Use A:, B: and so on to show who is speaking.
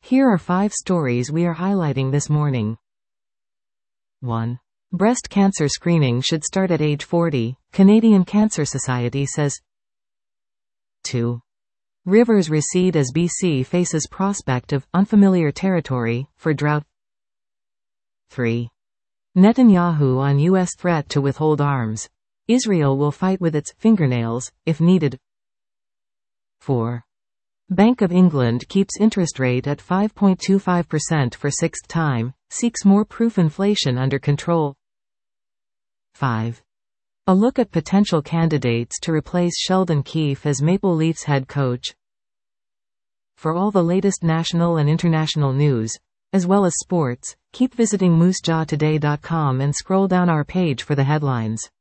A: Here are 5 stories we are highlighting this morning. 1. Breast cancer screening should start at age 40, Canadian Cancer Society says. 2. Rivers recede as BC faces prospect of unfamiliar territory for drought. 3. Netanyahu on U.S. threat to withhold arms. Israel will fight with its fingernails, if needed. 4. Bank of England keeps interest rate at 5.25% for 6th time, seeks more proof inflation under control. 5. A look at potential candidates to replace Sheldon Keefe as Maple Leafs head coach. For all the latest national and international news, as well as sports, keep visiting moosejawtoday.com and scroll down our page for the headlines.